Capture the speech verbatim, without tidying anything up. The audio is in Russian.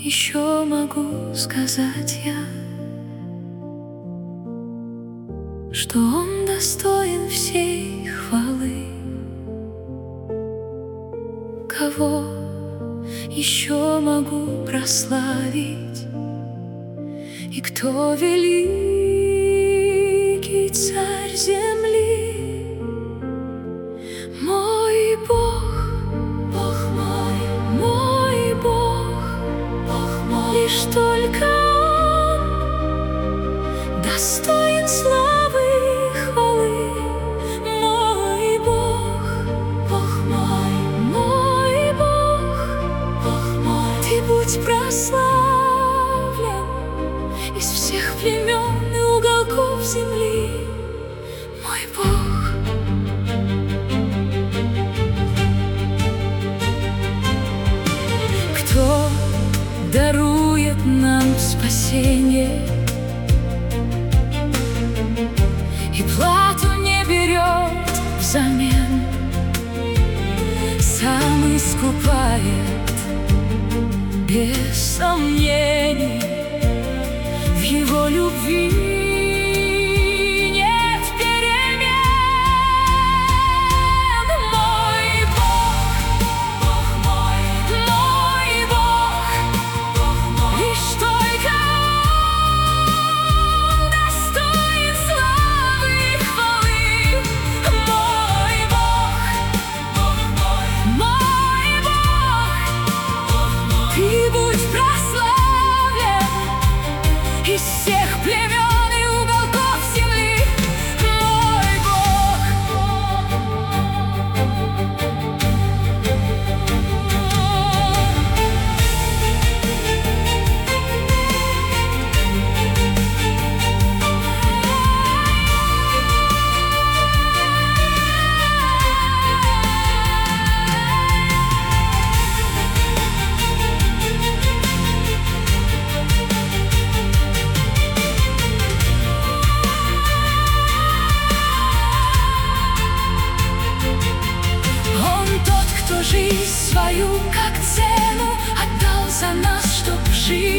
еще могу сказать я, что Он достоин всей хвалы. Кого еще могу прославить, и кто великий царь земли? Мой Бог, Бог мой, мой Бог, Бог мой. Лишь только Он достоин славы и хвалы. Мой Бог, Бог мой, мой Бог, Бог мой. Ты будь прославлен из всех племен и уголков земли, мой Бог. Кто дарует нам спасение и плату не берет взамен, сам искупает без сомнений. В Его любви нет перемен. Мой Бог, Бог мой, мой Бог, Бог мой. Лишь только Он достоин славы и хвалы. Мой Бог, Бог мой, мой Бог, Бог мой. Ты будь прославлен из всех племен и уголков земли, мой Бог. Жизнь свою как цену отдал за нас, чтоб жить.